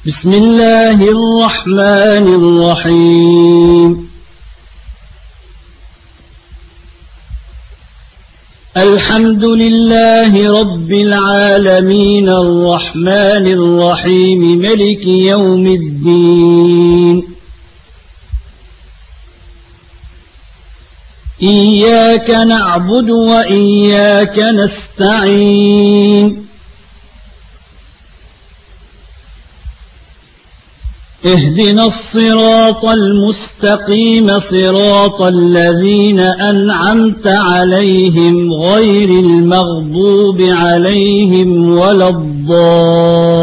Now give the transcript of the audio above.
بسم الله الرحمن الرحيم الحمد لله رب العالمين الرحمن الرحيم ملك يوم الدين إياك نعبد وإياك نستعين اهدنا الصراط المستقيم صراط الذين أنعمت عليهم غير المغضوب عليهم ولا الضالين